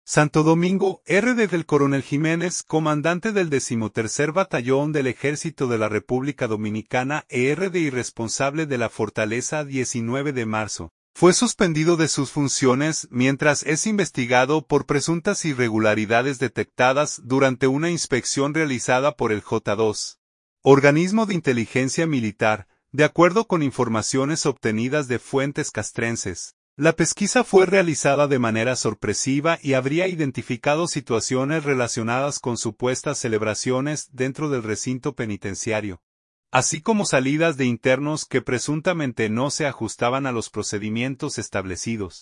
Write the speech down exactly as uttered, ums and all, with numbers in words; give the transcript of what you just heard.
Santo Domingo, R D del Coronel Jiménez, comandante del decimotercer Batallón del Ejército de la República Dominicana, E R D y responsable de la Fortaleza diecinueve de marzo. Fue suspendido de sus funciones mientras es investigado por presuntas irregularidades detectadas durante una inspección realizada por el J dos, organismo de inteligencia militar, de acuerdo con informaciones obtenidas de fuentes castrenses. La pesquisa fue realizada de manera sorpresiva y habría identificado situaciones relacionadas con supuestas celebraciones dentro del recinto penitenciario, así como salidas de internos que presuntamente no se ajustaban a los procedimientos establecidos.